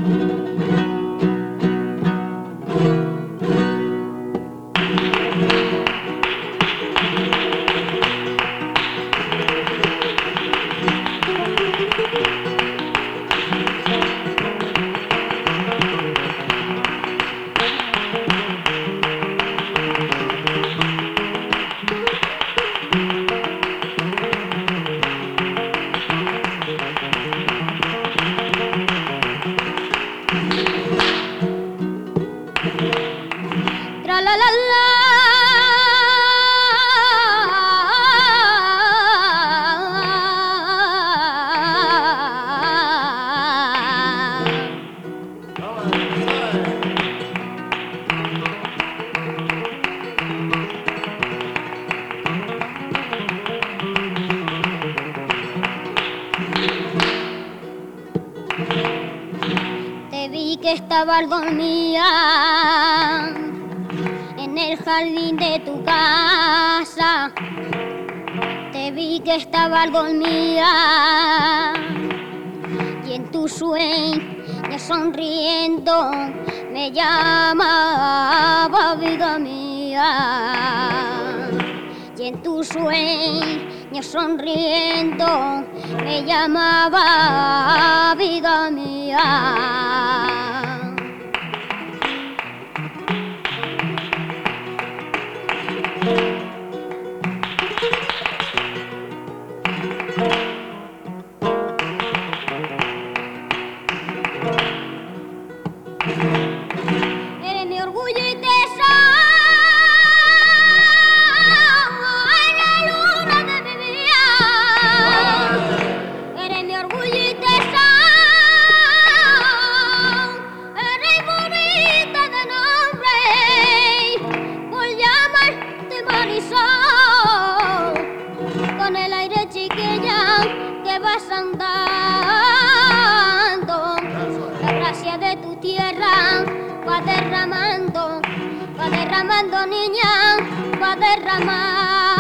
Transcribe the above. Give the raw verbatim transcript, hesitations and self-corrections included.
Tra la la la. Te vi que estabas dormida en el jardín de tu casa. Te vi que estabas dormida y en tu sueño sonriendo me llamaba vida mía. Y en tu sueño sonriendo me llamaba vida mía. Eres mi orgullo y tesoro, la luna de mi vida. Eres mi orgullo y tesoro, eres bonita de nombre, por llamarte Marisol, con el aire chiquilla que vas andando. La gracia de tu tierra va derramando, va derramando, niña, va derramando.